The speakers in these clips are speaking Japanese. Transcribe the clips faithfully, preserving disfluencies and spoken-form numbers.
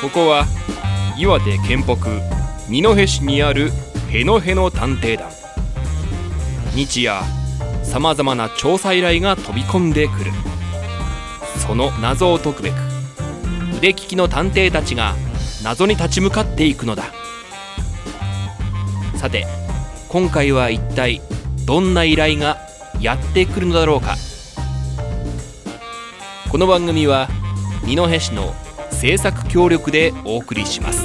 ここは岩手県北二戸市にあるへのへの探偵団。日夜さまざまな調査依頼が飛び込んでくる。その謎を解くべく腕利きの探偵たちが謎に立ち向かっていくのだ。さて今回は一体どんな依頼がやってくるのだろうか。この番組は二戸市の制作協力でお送りします。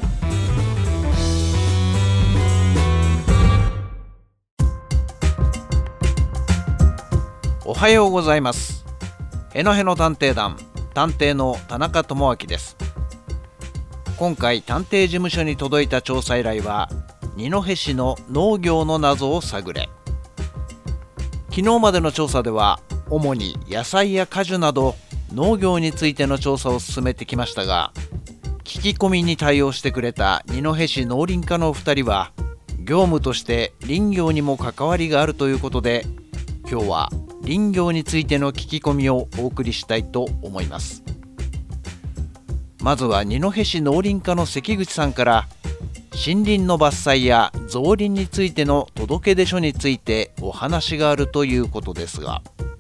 おはようございます。へのへの探偵団探偵の田中智明です。今回探偵事務所に届いた調査依頼は二戸市の農業の謎を探れ。昨日までの調査では主に野菜や果樹など農業についての調査を進めてきましたが、聞き込みに対応してくれた二戸市農林課のお二人は業務として林業にも関わりがあるということで、今日は林業についての聞き込みをお送りしたいと思います。まずは二戸市農林課の関口さんから森林の伐採や造林についての届出書についてお話があるということですが。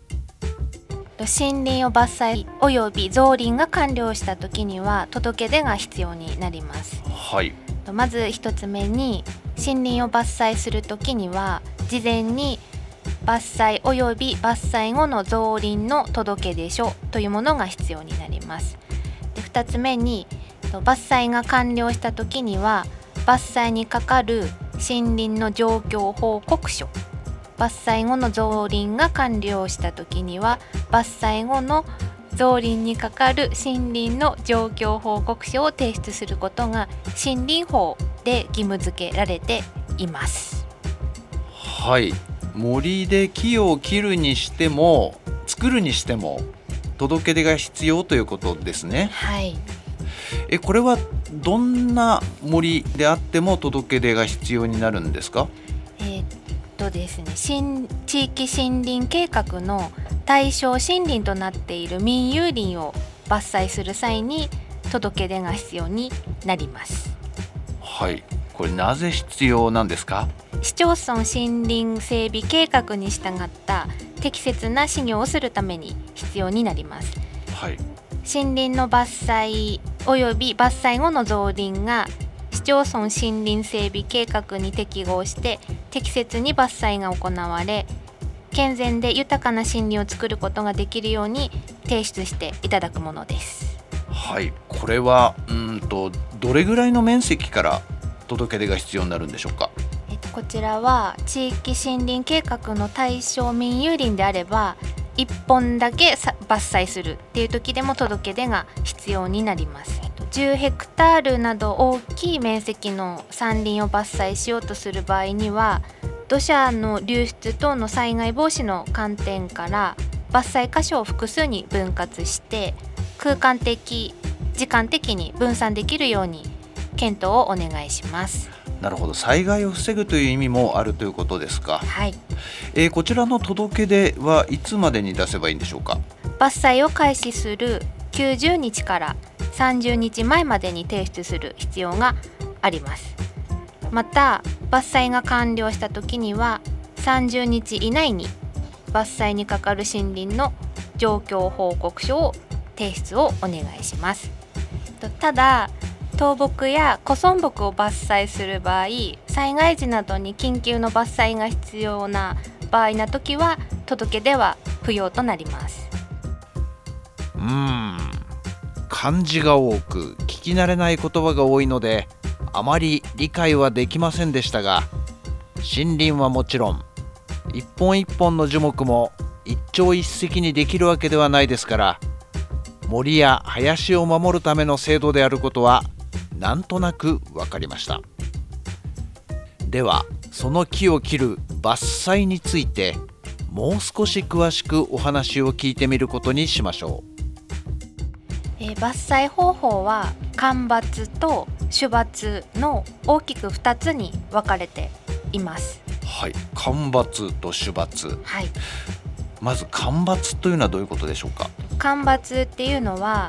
森林を伐採および造林が完了した時には届け出が必要になります。 はい。 まず一つ目に、森林を伐採する時には事前に伐採および伐採後の造林の届出書というものが必要になります。でふたつめに、伐採が完了した時には伐採にかかる森林の状況報告書、伐採後の造林が完了した時には伐採後の造林にかかる森林の状況報告書を提出することが森林法で義務付けられています。 はい。森で木を切るにしても作るにしても届け出が必要ということですね。 はい。 えこれはどんな森であっても届け出が必要になるんですか？ えー、っとですね新地域森林計画の対象森林となっている民有林を伐採する際に届け出が必要になります。 はい。これなぜ必要なんですか？ 市町村森林整備計画に従った適切な施業をするために必要になります。 はい。 森林の伐採および伐採後の造林が市町村森林整備計画に適合して適切に伐採が行われ、健全で豊かな森林を作ることができるように提出していただくものです。 はい。これはうんとどれぐらいの面積から届け出が必要になるんでしょうか？ えっと、こちらは地域森林計画の対象民有林であればいっぽんだけ伐採するっていう時でも届け出が必要になります。じゅうヘクタールなど大きい面積の山林を伐採しようとする場合には、土砂の流出等の災害防止の観点から伐採箇所を複数に分割して空間的時間的に分散できるように検討をお願いします。 なるほど。災害を防ぐという意味もあるということですか？ はい。 えー、こちらの届け出はいつまでに出せばいいんでしょうか？ 伐採を開始するきゅうじゅうにちからさんじゅうにちまえまでに提出する必要があります。また伐採が完了した時にはさんじゅうにち以内に伐採にかかる森林の状況報告書を提出をお願いします。ただ倒木や古村木を伐採する場合、災害時などに緊急の伐採が必要な場合な時は届け出は不要となります。 うーん漢字が多く聞き慣れない言葉が多いのであまり理解はできませんでしたが、森林はもちろん一本一本の樹木も一朝一夕にできるわけではないですから、森や林を守るための制度であることはなんとなく分かりました。ではその木を切る伐採についてもう少し詳しくお話を聞いてみることにしましょう。 えー、伐採方法は間伐と種伐の大きくふたつに分かれています。 はい。間伐と種伐。 はい。 まず間伐というのはどういうことでしょうか？ 間伐っていうのは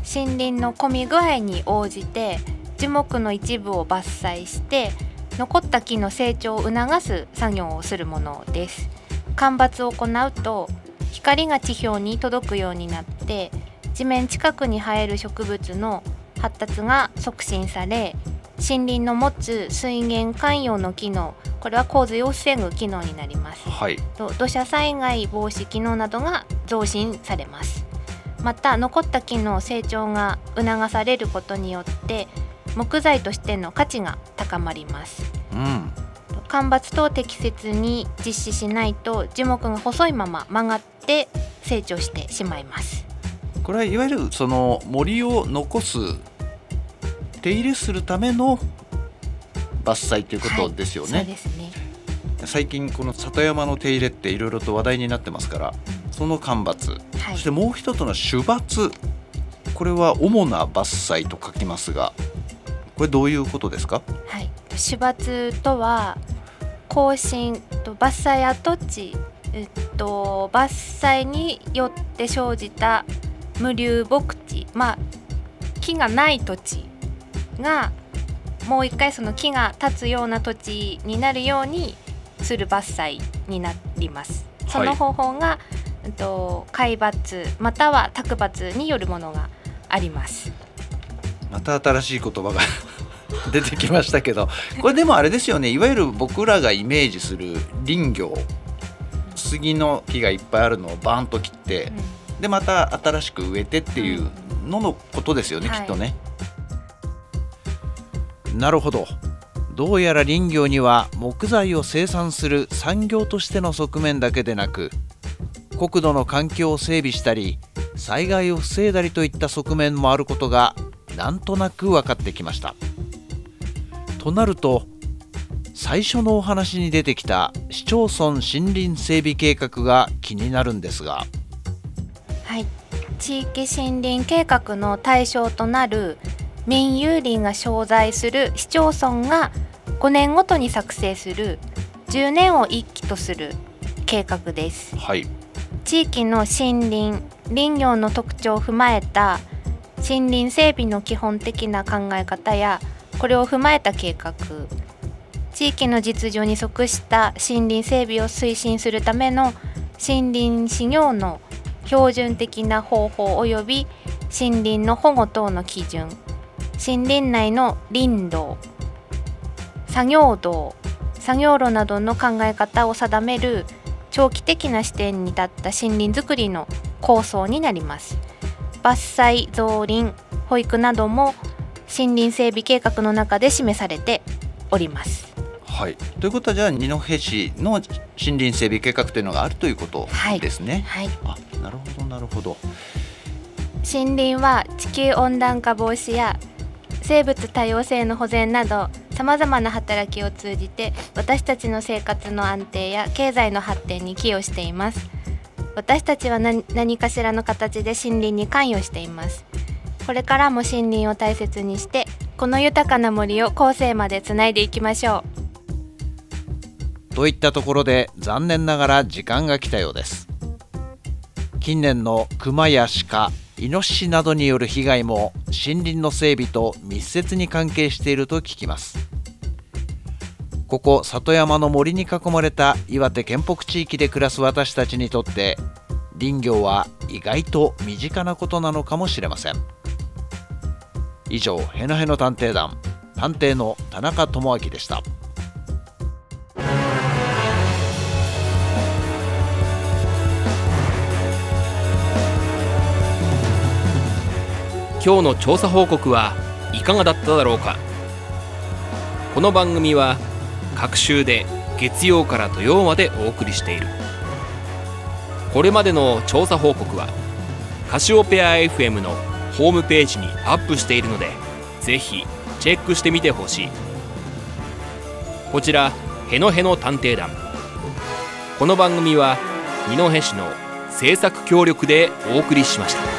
森林の混み具合に応じて樹木の一部を伐採して残った木の成長を促す作業をするものです。間伐を行うと光が地表に届くようになって地面近くに生える植物の発達が促進され、森林の持つ水源寛容の機能、これは洪水を防ぐ機能になります、 はい、 と土砂災害防止機能などが増進されます。また残った木の成長が促されることによって木材としての価値が高まります、 うん、 間伐等を適切に実施しないと樹木が細いまま曲がって成長してしまいます。 これはいわゆるその森を残す手入れするための伐採ということですよね、 はい、そうですね。 最近この里山の手入れっていろいろと話題になってますから、その間伐、はい、そしてもう一つの種伐、これは主な伐採と書きますが、これどういうことですか？ はい、種伐とは更新と伐採跡地、えっと、伐採によって生じた無流牧地、まあ木がない土地がもう一回その木が立つような土地になるようにする伐採になります。その方法が、はい、えっと、皆伐または託伐によるものがあります。 また新しい言葉が出てきましたけど、これでもあれですよね、いわゆる僕らがイメージする林業、杉の木がいっぱいあるのをバーンと切って、うん、でまた新しく植えてっていうののことですよね、うん、きっとね、はい、なるほど。どうやら林業には木材を生産する産業としての側面だけでなく、国土の環境を整備したり災害を防いだりといった側面もあることがなんとなく分かってきました。となると最初のお話に出てきた市町村森林整備計画が気になるんですが、 はい、地域森林計画の対象となる民有林が所在する市町村がごねんごとに作成するじゅうねんを一期とする計画です、 はい、 地域の森林林業の特徴を踏まえた森林整備の基本的な考え方や、これを踏まえた計画、地域の実情に即した森林整備を推進するための森林事業の標準的な方法及び森林の保護等の基準、森林内の林道、作業道、作業路などの考え方を定める長期的な視点に立った森林づくりの構想になります。伐採、造林、保育なども森林整備計画の中で示されております。 はい、ということはじゃあ二戸市の森林整備計画というのがあるということですね。 はいはい、 あ、なるほどなるほど。 森林は地球温暖化防止や生物多様性の保全などさまざまな働きを通じて私たちの生活の安定や経済の発展に寄与しています。私たちは 何, 何かしらの形で森林に関与しています。これからも森林を大切にしてこの豊かな森を後世までつないでいきましょう。といったところで残念ながら時間が来たようです。近年のクマやシカ、イノシシなどによる被害も森林の整備と密接に関係していると聞きます。ここ里山の森に囲まれた岩手県北地域で暮らす私たちにとって林業は意外と身近なことなのかもしれません。以上、へのへの探偵団、探偵の田中智明でした。 今日の調査報告はいかがだっただろうか。この番組は各週で月曜から土曜までお送りしている。これまでの調査報告はカシオペア エフエム のホームページにアップしているので、ぜひチェックしてみてほしい。こちらへのへの探偵団、この番組は二戸市の制作協力でお送りしました。